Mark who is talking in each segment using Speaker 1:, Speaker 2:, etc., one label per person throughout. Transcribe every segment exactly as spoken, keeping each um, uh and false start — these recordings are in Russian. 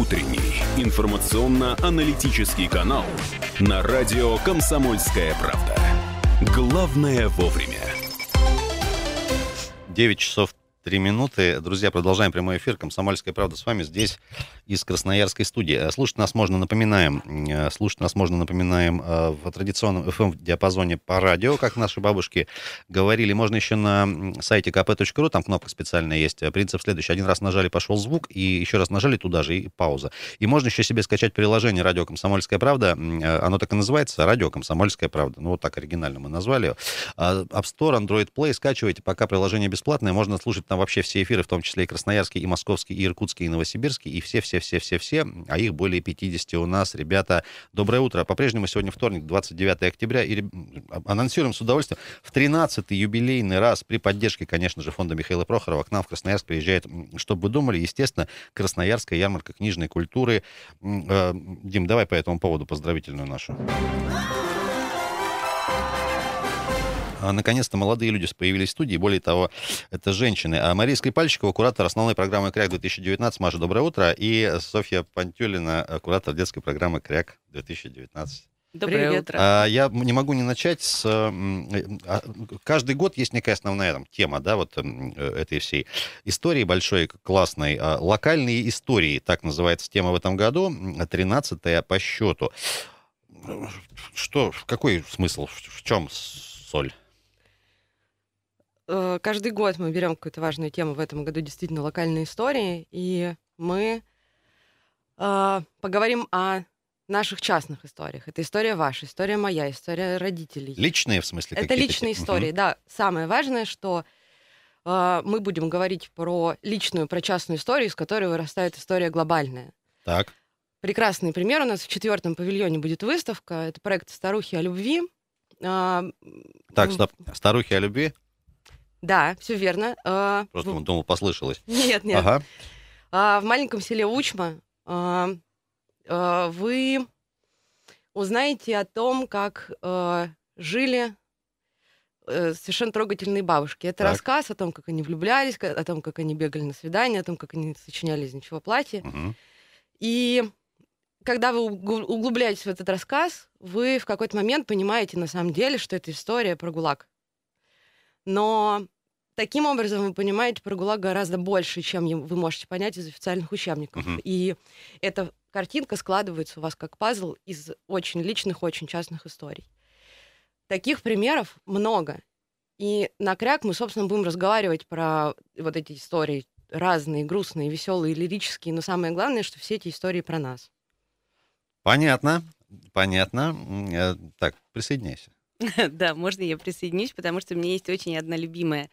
Speaker 1: Утренний информационно-аналитический канал на радио «Комсомольская правда». Главное вовремя.
Speaker 2: девять часов три минуты. Друзья, продолжаем прямой эфир. «Комсомольская правда» с вами здесь из Красноярской студии. Слушать нас можно, напоминаем, слушать нас можно, напоминаем, в традиционном эф эм-диапазоне по радио, как наши бабушки говорили. Можно еще на сайте ка пэ точка ру, там кнопка специальная есть. Принцип следующий. Один раз нажали, пошел звук, и еще раз нажали туда же, и пауза. И можно еще себе скачать приложение «Радио Комсомольская правда». Оно так и называется, «Радио Комсомольская правда». Ну, вот так оригинально мы назвали. App Store, Android Play. Скачивайте, пока приложение бесплатное. Можно слушать там вообще все эфиры, в том числе и красноярский, и московский, и иркутский, и новосибирский, и все-все-все-все-все, а их более пятьдесят у нас. Ребята, доброе утро. По-прежнему сегодня вторник, двадцать девятое октября, и анонсируем с удовольствием в тринадцатый юбилейный раз при поддержке, конечно же, фонда Михаила Прохорова к нам в Красноярск приезжает, чтобы вы думали, естественно, Красноярская ярмарка книжной культуры. Дим, давай по этому поводу поздравительную нашу. Наконец-то молодые люди появились в студии, более того, это женщины. А Мария Скрипальщикова, куратор основной программы «Кряк-две тысячи девятнадцать». Маша, доброе утро. И Софья Пантюлина, куратор детской программы «Кряк-две тысячи девятнадцать».
Speaker 3: Доброе
Speaker 4: Привет.
Speaker 3: утро.
Speaker 2: А, я не могу не начать с... А, каждый год есть некая основная там, тема, да, вот этой всей истории большой, классной. А, локальные истории, так называется тема в этом году, тринадцатая по счету. Что, какой смысл, в чем соль?
Speaker 4: Каждый год мы берем какую-то важную тему. В этом году действительно локальные истории, и мы э, поговорим о наших частных историях. Это история ваша, история моя, история родителей.
Speaker 2: Личные, в смысле,
Speaker 4: Это
Speaker 2: какие-то?
Speaker 4: личные
Speaker 2: Угу.
Speaker 4: истории, да. Самое важное, что э, мы будем говорить про личную, про частную историю, из которой вырастает история глобальная.
Speaker 2: Так.
Speaker 4: Прекрасный пример. У нас в четвертом павильоне будет выставка. Это проект «Старухи о любви». Э,
Speaker 2: Так, стоп. «Старухи о любви»?
Speaker 4: Да, все верно. Э,
Speaker 2: Просто
Speaker 4: в...
Speaker 2: думал, послышалось.
Speaker 4: Нет, нет.
Speaker 2: Ага.
Speaker 4: А, в маленьком селе Учма а, а, вы узнаете о том, как а, жили а, совершенно трогательные бабушки. Это
Speaker 2: Так.
Speaker 4: рассказ о том, как они влюблялись, о том, как они бегали на свидание, о том, как они сочиняли из ничего платье.
Speaker 2: Угу.
Speaker 4: И когда вы углубляетесь в этот рассказ, вы в какой-то момент понимаете на самом деле, что это история про ГУЛАГ. Но таким образом вы понимаете про ГУЛАГ гораздо больше, чем вы можете понять из официальных учебников.
Speaker 2: Мгм.
Speaker 4: И эта картинка складывается у вас как пазл из очень личных, очень частных историй. Таких примеров много. И на Кряк мы, собственно, будем разговаривать про вот эти истории разные, грустные, веселые, лирические. Но самое главное, что все эти истории про нас.
Speaker 2: Понятно, понятно. Э, Так, присоединяйся.
Speaker 3: Да, можно я присоединюсь, потому что у меня есть очень одна любимая,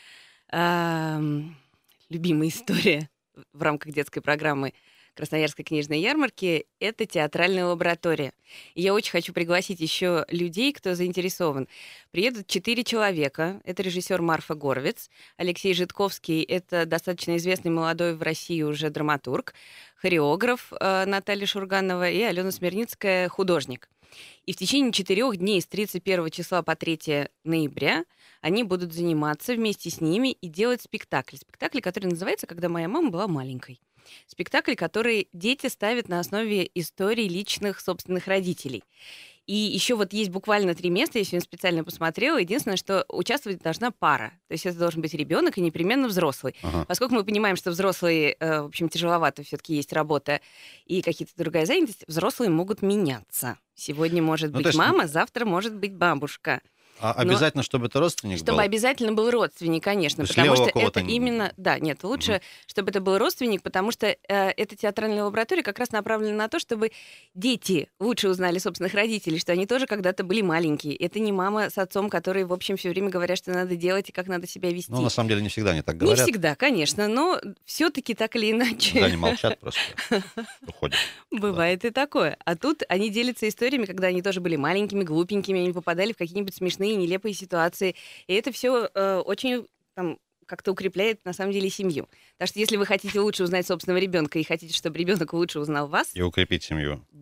Speaker 3: ам, любимая история в рамках детской программы Красноярской книжной ярмарки. Это театральная лаборатория. И я очень хочу пригласить еще людей, кто заинтересован. Приедут четыре человека. Это режиссер Марфа Горовец, Алексей Житковский, это достаточно известный молодой в России уже драматург, хореограф э, Наталья Шурганова и Алена Смирницкая, художник. И в течение четырех дней с тридцать первого числа по третьего ноября они будут заниматься вместе с ними и делать спектакль. Спектакль, который называется «Когда моя мама была маленькой». Спектакль, который дети ставят на основе историй личных собственных родителей. И еще вот есть буквально три места, я сегодня специально посмотрела. Единственное, что участвовать должна пара. То есть это должен быть ребенок и непременно взрослый.
Speaker 2: Ага.
Speaker 3: Поскольку мы понимаем, что взрослые, э, в общем, тяжеловато, все-таки есть работа и какие-то другая занятость, взрослые могут меняться. Сегодня может
Speaker 2: Ну,
Speaker 3: быть
Speaker 2: то есть-
Speaker 3: мама, завтра может быть бабушка.
Speaker 2: А обязательно, чтобы это родственник
Speaker 3: Чтобы
Speaker 2: был?
Speaker 3: обязательно был родственник, конечно,
Speaker 2: То есть
Speaker 3: потому
Speaker 2: левого
Speaker 3: что
Speaker 2: кого-то
Speaker 3: это
Speaker 2: не-
Speaker 3: именно... Да, нет, лучше, чтобы это был родственник, потому что э, эта театральная лаборатория как раз направлена на то, чтобы дети лучше узнали собственных родителей, что они тоже когда-то были маленькие. Это не мама с отцом, которые, в общем, все время говорят, что надо делать и как надо себя вести.
Speaker 2: Ну, на самом деле, не всегда они так
Speaker 3: Не
Speaker 2: говорят.
Speaker 3: всегда, конечно, но все-таки так или иначе...
Speaker 2: Когда они молчат просто, уходят.
Speaker 3: Бывает и такое. А тут они делятся историями, когда они тоже были маленькими, глупенькими, они попадали в какие-нибудь смешные, нелепые ситуации. И это все э, очень там, как-то укрепляет, на самом деле, семью. Так что если вы хотите лучше узнать собственного ребенка и хотите, чтобы ребенок лучше узнал вас,
Speaker 2: И укрепить семью.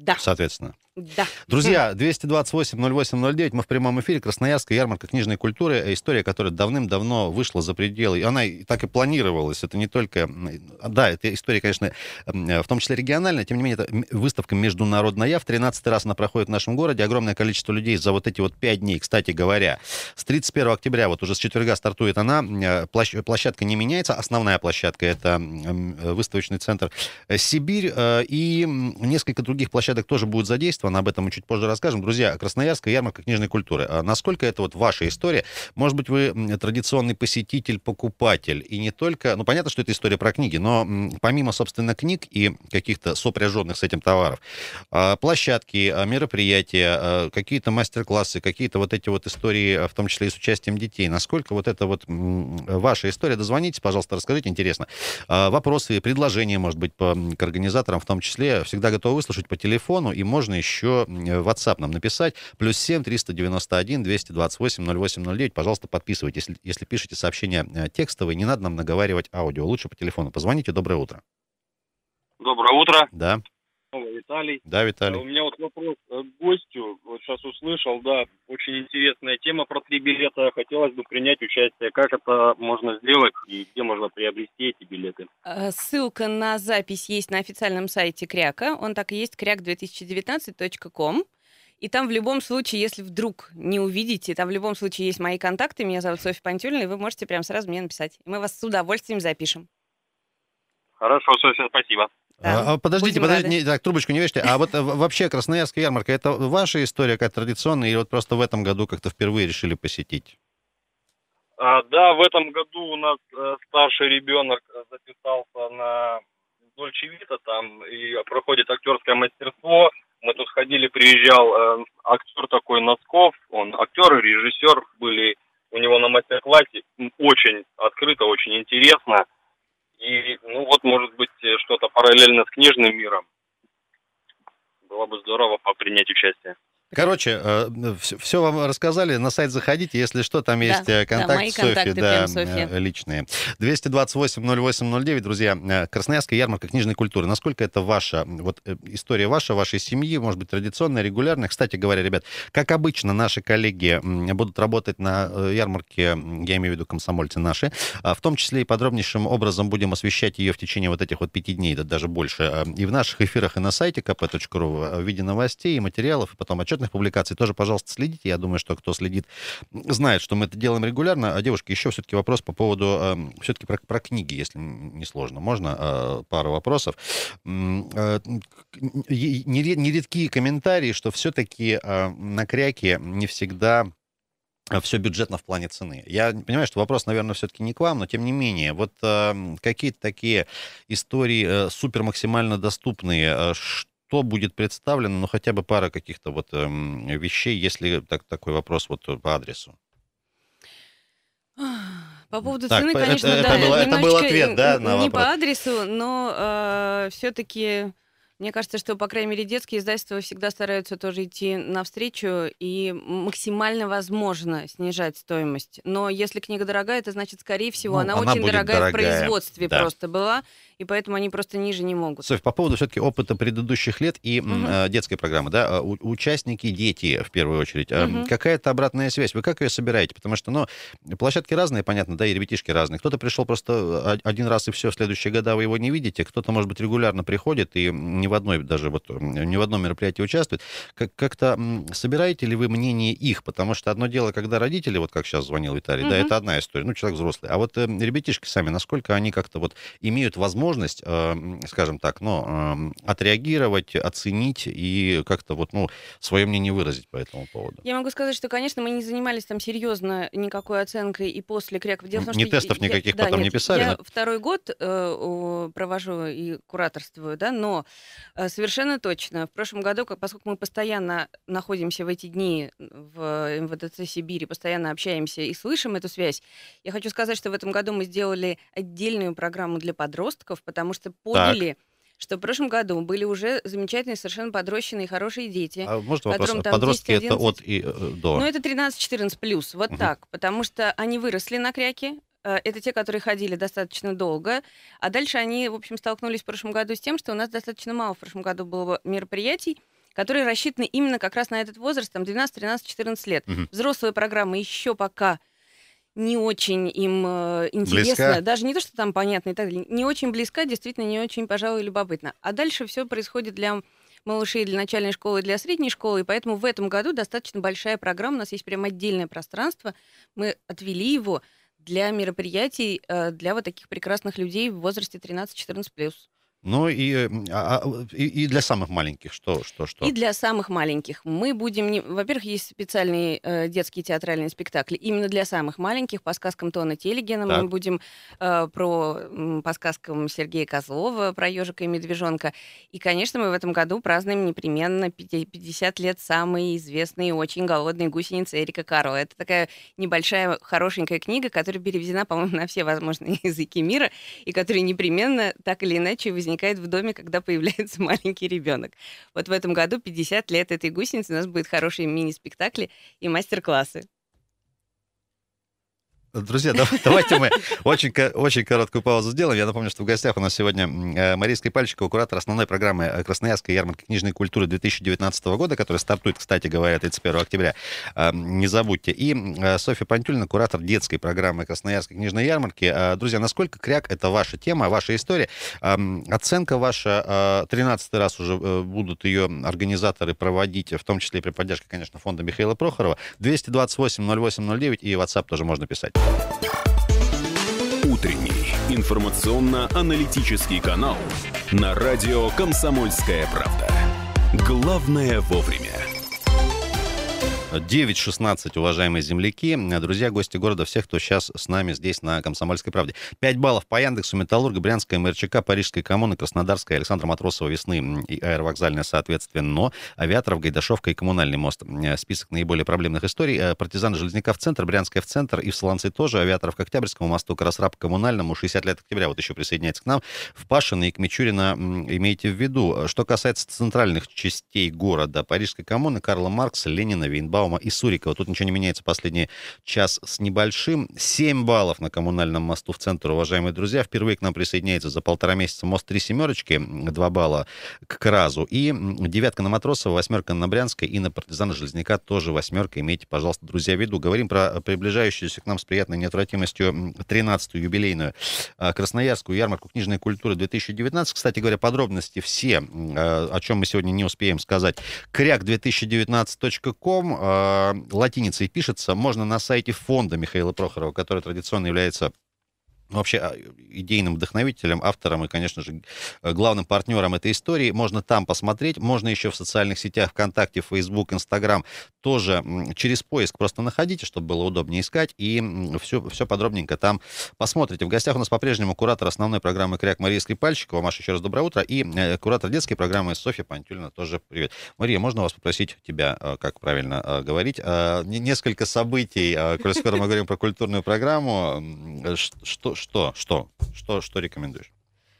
Speaker 3: Да.
Speaker 2: Соответственно.
Speaker 3: Да.
Speaker 2: Друзья, двести двадцать восемь ноль восемь ноль девять, мы в прямом эфире. Красноярская ярмарка книжной культуры. История, которая давным-давно вышла за пределы. И она и так и планировалась. Это не только... Да, эта история, конечно, в том числе региональная. Тем не менее, это выставка международная. В тринадцатый раз она проходит в нашем городе. Огромное количество людей за вот эти вот пять дней. Кстати говоря, с тридцать первого октября, вот уже с четверга стартует она. Площадка не меняется. Основная площадка — это выставочный центр «Сибирь». И несколько других площадок тоже будут задействованы. Об этом мы чуть позже расскажем. Друзья, Красноярская ярмарка книжной культуры. А насколько это вот ваша история? Может быть, вы традиционный посетитель, покупатель. И не только... Ну, понятно, что это история про книги, но помимо, собственно, книг и каких-то сопряженных с этим товаров, площадки, мероприятия, какие-то мастер-классы, какие-то вот эти вот истории, в том числе и с участием детей. Насколько вот это вот ваша история? Дозвонитесь, пожалуйста, расскажите, интересно. Вопросы, предложения, может быть, по, к организаторам в том числе. Всегда готовы выслушать по телефону, и можно еще еще в WhatsApp нам написать. Плюс семь триста девяносто один двести двадцать восемь ноль восемь ноль девять. Пожалуйста, подписывайтесь. Если, если пишете сообщения текстовые, не надо нам наговаривать аудио. Лучше по телефону позвоните. Доброе утро.
Speaker 5: Доброе утро.
Speaker 2: Да.
Speaker 5: Виталий.
Speaker 2: Да, Виталий.
Speaker 5: У меня вот вопрос к гостю. Вот сейчас услышал, да, очень интересная тема про три билета. Хотелось бы принять участие. Как это можно сделать и где можно приобрести эти билеты?
Speaker 3: Ссылка на запись есть на официальном сайте Кряка. Он так и есть, кряк две тысячи девятнадцать точка ком. И там в любом случае, если вдруг не увидите, там в любом случае есть мои контакты. Меня зовут Софья Пантюлина, и вы можете прямо сразу мне написать. Мы вас с удовольствием запишем.
Speaker 5: Хорошо, Софья, спасибо.
Speaker 2: Да. А, подождите, подождите, не, так, трубочку не вешайте. А вот вообще Красноярская ярмарка, это ваша история какая-то традиционная, или вот просто в этом году как-то впервые решили посетить?
Speaker 5: А, да, в этом году у нас э, старший ребенок записался на Дольче Вита, там и проходит актерское мастерство. Мы тут ходили, приезжал э, актер такой Носков, он актер и режиссер, были у него на мастер-классе. Очень открыто, очень интересно. И, ну вот, может быть, что-то параллельно с книжным миром. Было бы здорово принять участие.
Speaker 2: Короче, все, все вам рассказали, на сайт заходите, если что, там есть
Speaker 3: да,
Speaker 2: контакт
Speaker 3: да,
Speaker 2: Софьи, да,
Speaker 3: Софья.
Speaker 2: личные. двести двадцать восемь ноль восемь ноль девять, друзья, Красноярская ярмарка книжной культуры. Насколько это ваша, вот история ваша, вашей семьи, может быть, традиционная, регулярная? Кстати говоря, ребят, как обычно, наши коллеги будут работать на ярмарке, я имею в виду комсомольцы наши, в том числе и подробнейшим образом будем освещать ее в течение вот этих вот пяти дней, да даже больше, и в наших эфирах, и на сайте ка пэ точка ру в виде новостей и материалов, и потом отчетных публикаций. Тоже, пожалуйста, следите. Я думаю, что кто следит, знает, что мы это делаем регулярно. А, девушки, еще все-таки вопрос по поводу э, все-таки про, про книги, если не сложно. Можно э, пару вопросов? Э, нередкие комментарии, что все-таки э, на Кряке не всегда все бюджетно в плане цены. Я понимаю, что вопрос, наверное, все-таки не к вам, но тем не менее, вот э, какие-то такие истории э, супер максимально доступные, э, что будет представлено, ну, хотя бы пара каких-то вот э, вещей, если так, такой вопрос вот по адресу.
Speaker 3: По поводу
Speaker 2: так,
Speaker 3: цены,
Speaker 2: это,
Speaker 3: конечно,
Speaker 2: это,
Speaker 3: да,
Speaker 2: это, был, это был ответ, да, на
Speaker 3: не
Speaker 2: вопрос?
Speaker 3: по адресу, но э, все-таки мне кажется, что, по крайней мере, детские издательства всегда стараются тоже идти навстречу и максимально возможно снижать стоимость. Но если книга дорогая, это значит, скорее всего,
Speaker 2: ну,
Speaker 3: она,
Speaker 2: она
Speaker 3: очень дорогая,
Speaker 2: дорогая в
Speaker 3: производстве
Speaker 2: да.
Speaker 3: просто была, и поэтому они просто ниже не могут.
Speaker 2: Софь, по поводу все-таки опыта предыдущих лет и угу. э, детской программы, да, у, участники дети, в первую очередь, э, угу. какая-то обратная связь, вы как ее собираете? Потому что, ну, площадки разные, понятно, да, и ребятишки разные. Кто-то пришел просто один раз и все, в следующие года вы его не видите, кто-то, может быть, регулярно приходит и ни в одной даже вот ни в одном мероприятии участвует. Как- как-то собираете ли вы мнение их? Потому что одно дело, когда родители, вот как сейчас звонил Виталий, mm-hmm. да, это одна история, ну, человек взрослый. А вот э, ребятишки сами, насколько они как-то вот имеют возможность, э, скажем так, ну, э, отреагировать, оценить и как-то вот, ну, свое мнение выразить по этому поводу?
Speaker 3: Я могу сказать, что, конечно, мы не занимались там серьезно никакой оценкой и после Кряков. Дело в том,
Speaker 2: не
Speaker 3: что
Speaker 2: тестов
Speaker 3: я,
Speaker 2: никаких
Speaker 3: да,
Speaker 2: потом
Speaker 3: нет,
Speaker 2: не писали?
Speaker 3: Я
Speaker 2: но...
Speaker 3: второй год э, провожу и кураторствую, да, но э, совершенно точно. В прошлом году, поскольку мы постоянно находимся в эти дни в эм вэ дэ цэ Сибири, постоянно общаемся и слышим эту связь, я хочу сказать, что в этом году мы сделали отдельную программу для подростков, потому что поняли, так. что в прошлом году были уже замечательные, совершенно подрощенные, хорошие дети.
Speaker 2: А может вопрос, подростки десять, это от и до?
Speaker 3: Ну, это тринадцать-четырнадцать плюс, вот uh-huh. так, потому что они выросли на Кряке. Это те, которые ходили достаточно долго, а дальше они, в общем, столкнулись в прошлом году с тем, что у нас достаточно мало в прошлом году было мероприятий, которые рассчитаны именно как раз на этот возраст, там двенадцать, тринадцать, четырнадцать лет.
Speaker 2: Мгм.
Speaker 3: Взрослая программа еще пока не очень им э, интересна,
Speaker 2: Близка.
Speaker 3: даже не то, что там понятно и так далее, не очень близка, действительно не очень, пожалуй, любопытно. А дальше все происходит для малышей, для начальной школы и для средней школы, и поэтому в этом году достаточно большая программа, у нас есть прям отдельное пространство, мы отвели его для мероприятий э, для вот таких прекрасных людей в возрасте тринадцать-четырнадцать плюс.
Speaker 2: Ну и, э, а, а, и, и для самых маленьких что, что, что?
Speaker 3: И для самых маленьких мы будем... Не... Во-первых, есть специальные э, детские театральные спектакли именно для самых маленьких по сказкам Тона Телегина.
Speaker 2: Так.
Speaker 3: Мы будем э, про, м, по сказкам Сергея Козлова, про ежика и медвежонка. И, конечно, мы в этом году празднуем непременно пятьдесят лет самой известной и очень голодной гусеницы Эрика Карла. Это такая небольшая, хорошенькая книга, которая переведена, по-моему, на все возможные языки мира, и которая непременно так или иначе возникает в доме, когда появляется маленький ребенок. Вот в этом году пятьдесят лет этой гусеницы, у нас будут хорошие мини-спектакли и мастер-классы.
Speaker 2: Друзья, дав- давайте мы очень, ко- очень короткую паузу сделаем. Я напомню, что в гостях у нас сегодня э, Мария Скрипальчикова, куратор основной программы э, Красноярской ярмарки книжной культуры две тысячи девятнадцатого года, которая стартует, кстати говоря, тридцать первого октября. Э, Не забудьте. И э, Софья Пантюлина, куратор детской программы Красноярской книжной ярмарки. Э, Друзья, насколько кряк — это ваша тема, ваша история? Э, Оценка ваша, тринадцатый раз уже э, будут ее организаторы проводить, в том числе и при поддержке, конечно, фонда Михаила Прохорова. двести двадцать восемь ноль восемь ноль девять и WhatsApp тоже можно писать.
Speaker 1: Утренний информационно-аналитический канал на радио «Комсомольская правда». Главное вовремя.
Speaker 2: девять шестнадцать, уважаемые земляки, друзья, гости города, всех, кто сейчас с нами здесь на «Комсомольской правде». пять баллов по Яндексу, Металлурга, Брянская, МРЧК, Парижская коммуна, Краснодарская, Александра Матросова, Весны и Аэровокзальная, соответственно, Авиаторов, Гайдашовка и Коммунальный мост. Список наиболее проблемных историй. Партизаны Железняка в центр, Брянская в центр и в Солонцы тоже. Авиаторов к Октябрьскому мосту, Красраб к Коммунальному, шестьдесят лет октября вот еще присоединяется к нам. В Пашино и к Мичурина имейте в виду. Что касается центральных частей города, Парижской коммуны, Карла Маркса, Ленина, Вейнбаума и Сурикова. Тут ничего не меняется последний час с небольшим. семь баллов на Коммунальном мосту в центр, уважаемые друзья. Впервые к нам присоединяется за полтора месяца мост «Три семерочки», два балла к Кразу. И девятка на Матросова, восьмерка на Брянской и на Партизана Железняка тоже восьмерка. Имейте, пожалуйста, друзья, в виду. Говорим про приближающуюся к нам с приятной неотвратимостью тринадцатую юбилейную Красноярскую ярмарку книжной культуры две тысячи девятнадцать. Кстати говоря, подробности все, о чем мы сегодня не успеем сказать, кряк две тысячи девятнадцать точка ком, латиницей пишется, можно на сайте фонда Михаила Прохорова, который традиционно является вообще идейным вдохновителем, автором и, конечно же, главным партнером этой истории. Можно там посмотреть, можно еще в социальных сетях ВКонтакте, Фейсбук, Инстаграм тоже через поиск просто находите, чтобы было удобнее искать, и все, все подробненько там посмотрите. В гостях у нас по-прежнему куратор основной программы «Кряк» Мария Скрипальчикова. Маша, еще раз доброе утро. И куратор детской программы Софья Пантюлина тоже привет. Мария, можно вас попросить тебя, как правильно говорить, несколько событий, коль скоро мы говорим про культурную программу, что Что, что, что, что рекомендуешь?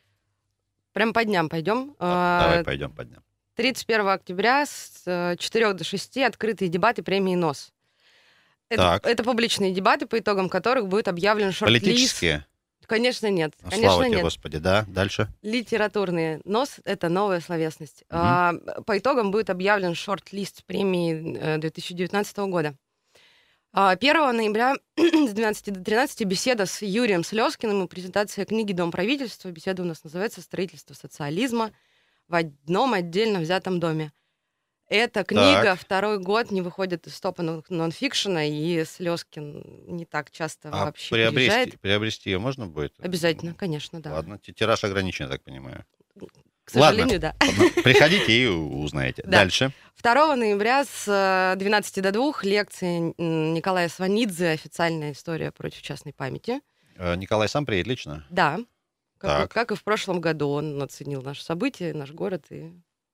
Speaker 4: Прям по дням пойдем.
Speaker 2: Давай пойдем по дням.
Speaker 4: тридцать первого октября с четырёх до шести открытые дебаты премии НОС. Это, это публичные дебаты, по итогам которых будет объявлен шорт-лист.
Speaker 2: Политические?
Speaker 4: Конечно, нет.
Speaker 2: Ну,
Speaker 4: Конечно,
Speaker 2: слава тебе,
Speaker 4: нет.
Speaker 2: Господи, да. Дальше?
Speaker 4: Литературные. НОС — это новая словесность.
Speaker 2: Угу.
Speaker 4: А, по итогам будет объявлен шорт-лист премии две тысячи девятнадцатого года. первого ноября с двенадцати до тринадцати беседа с Юрием Слезкиным и презентация книги «Дом правительства». Беседа у нас называется «Строительство социализма в одном отдельно взятом доме». Эта книга
Speaker 2: так.
Speaker 4: второй год не выходит из топа нонфикшена, и Слезкин не так часто
Speaker 2: а
Speaker 4: вообще
Speaker 2: приобрести,
Speaker 4: приезжает.
Speaker 2: Приобрести ее можно будет?
Speaker 4: Обязательно, конечно, да.
Speaker 2: Ладно, тираж ограничен, я так понимаю.
Speaker 4: К сожалению,
Speaker 2: Ладно.
Speaker 4: да.
Speaker 2: Приходите и узнаете.
Speaker 4: Да.
Speaker 2: Дальше.
Speaker 4: второго ноября с двенадцати до двух лекции Николая Сванидзе «Официальная история против частной памяти».
Speaker 2: Николай сам приедет лично?
Speaker 4: Да. Как,
Speaker 2: Так.
Speaker 4: как и в прошлом году он оценил наше событие, наш город и,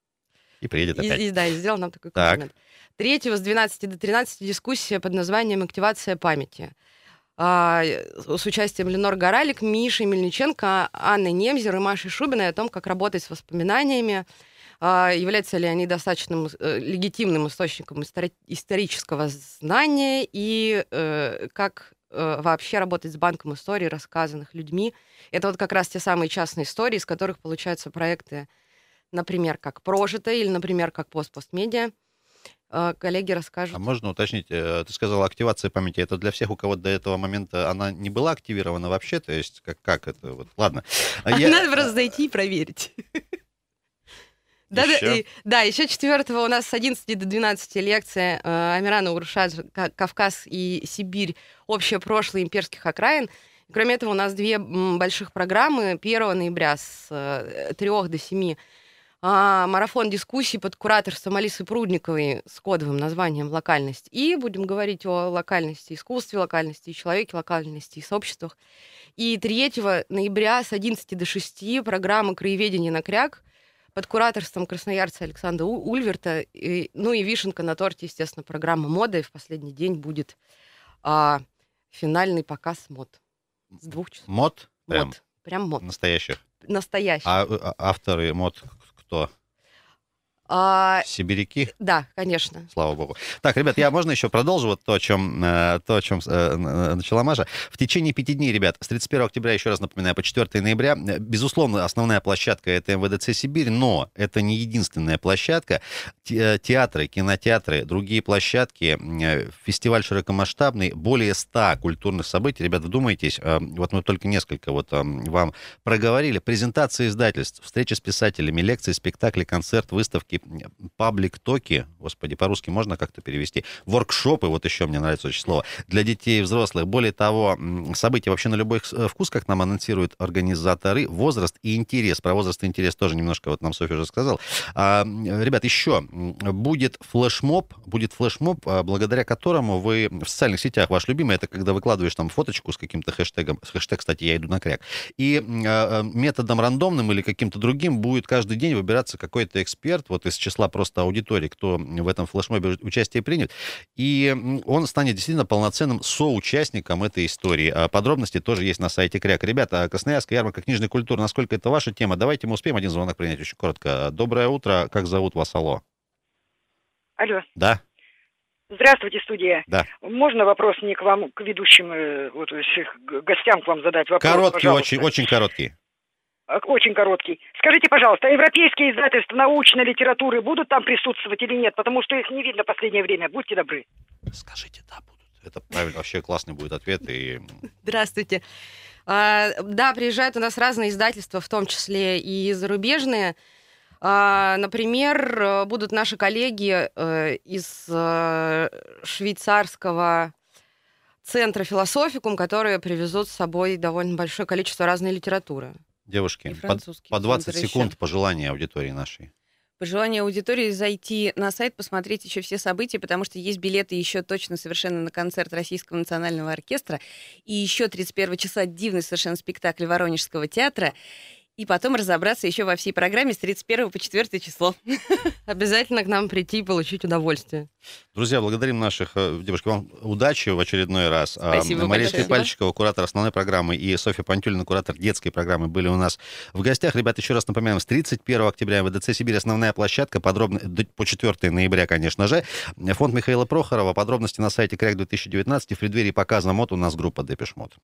Speaker 2: И приедет
Speaker 4: и,
Speaker 2: опять.
Speaker 4: и, да, и сделал нам такой
Speaker 2: Так.
Speaker 4: комплимент. Третьего с двенадцати до тринадцати дискуссия под названием «Активация памяти». А, с участием Ленор Горалик, Миши Мельниченко, Анны Немзер и Маши Шубиной о том, как работать с воспоминаниями, а, являются ли они достаточным э, легитимным источником истори- исторического знания и э, как э, вообще работать с банком историй, рассказанных людьми. Это вот как раз те самые частные истории, из которых получаются проекты например, как «Прожито» или, например, как «Пост-постмедиа». Коллеги расскажут.
Speaker 2: А можно уточнить, ты сказала, активация памяти, это для всех, у кого до этого момента она не была активирована вообще? То есть как, как это? Вот, ладно.
Speaker 4: А я... Надо просто зайти и проверить. Да, да, да, еще четвертого у нас с одиннадцати до двенадцати лекция э, Амирана Урушадзе «Кавказ и Сибирь. Общее прошлое имперских окраин». Кроме этого, у нас две больших программы. первого ноября с э, трёх до семи э, марафон дискуссий под кураторством Алисы Прудниковой с кодовым названием «Локальность». И будем говорить о локальности, искусстве локальности, человеке локальности и сообществах. И третьего ноября с одиннадцати до шести программа «Краеведение на кряк» под кураторством красноярца Александра Ульверта. И, ну и вишенка на торте, естественно, программа «Мода». И в последний день будет а, финальный показ мод. С двух часов.
Speaker 2: Мод?
Speaker 4: Мод. Прям, Прям мод.
Speaker 2: Настоящих?
Speaker 4: Настоящих.
Speaker 2: А, а авторы мод кто?
Speaker 4: А...
Speaker 2: Сибиряки?
Speaker 4: Да, конечно.
Speaker 2: Слава богу. Так, ребят, я можно еще продолжу вот то, о чем, то, о чем начала Маша. В течение пяти дней, ребят, с тридцать первого октября, еще раз напоминаю, по четвёртого ноября, безусловно, основная площадка — это эм вэ дэ цэ «Сибирь», но это не единственная площадка. Театры, кинотеатры, другие площадки, фестиваль широкомасштабный, более ста культурных событий. Ребят, вдумайтесь, вот мы только несколько вот вам проговорили. Презентации издательств, встречи с писателями, лекции, спектакли, концерт, выставки, паблик-токи, господи, по-русски можно как-то перевести, воркшопы, вот еще мне нравится очень слово, для детей и взрослых. Более того, события вообще на любой вкус, как нам анонсируют организаторы, возраст и интерес. Про возраст и интерес тоже немножко вот нам Софья уже сказал. А, ребят, еще будет флешмоб, будет флешмоб, благодаря которому вы в социальных сетях, ваш любимый, это когда выкладываешь там фоточку с каким-то хэштегом, хэштег, кстати, «Я иду на кряк», и а, методом рандомным или каким-то другим будет каждый день выбираться какой-то эксперт, вот из числа просто аудитории, кто в этом флешмобе участие принят, и он станет действительно полноценным соучастником этой истории. А подробности тоже есть на сайте Кряк. Ребята, Красноярская ярмарка книжной культуры, насколько это ваша тема? Давайте мы успеем один звонок принять очень коротко. Доброе утро, как зовут вас? Алло.
Speaker 6: Алло.
Speaker 2: Да.
Speaker 6: Здравствуйте, студия.
Speaker 2: Да.
Speaker 6: Можно вопрос не к вам, к ведущим, вот, к гостям к вам задать вопрос?
Speaker 2: Короткий, очень, очень короткий.
Speaker 6: Очень короткий. Скажите, пожалуйста, европейские издательства научной литературы будут там присутствовать или нет? Потому что их не видно в последнее время. Будьте добры.
Speaker 2: Скажите, да, будут. Это правильно, вообще классный будет ответ. И...
Speaker 4: Здравствуйте. А, да, приезжают у нас разные издательства, в том числе и зарубежные. А, например, будут наши коллеги а, из а, швейцарского центра «Философикум», которые привезут с собой довольно большое количество разной литературы.
Speaker 2: Девушки, по, по двадцать секунд пожелания аудитории нашей.
Speaker 3: Пожелание аудитории зайти на сайт, посмотреть еще все события, потому что есть билеты еще точно совершенно на концерт Российского национального оркестра. И еще тридцать первого числа дивный совершенно спектакль Воронежского театра. И потом разобраться еще во всей программе с тридцать первого по четвёртое число.
Speaker 4: Обязательно к нам прийти и получить удовольствие.
Speaker 2: Друзья, благодарим наших девушек. Вам удачи в очередной раз.
Speaker 3: Спасибо
Speaker 2: Мария
Speaker 3: большое.
Speaker 2: Пальчикова, куратор основной программы, и Софья Пантюлина, куратор детской программы, были у нас в гостях. Ребята, еще раз напоминаем, с тридцать первого октября эм вэ дэ цэ «Сибирь» основная площадка, подробно по четвёртого ноября, конечно же. Фонд Михаила Прохорова. Подробности на сайте кряк две тысячи девятнадцать. И в преддверии показа мод у нас группа Депеш Мод.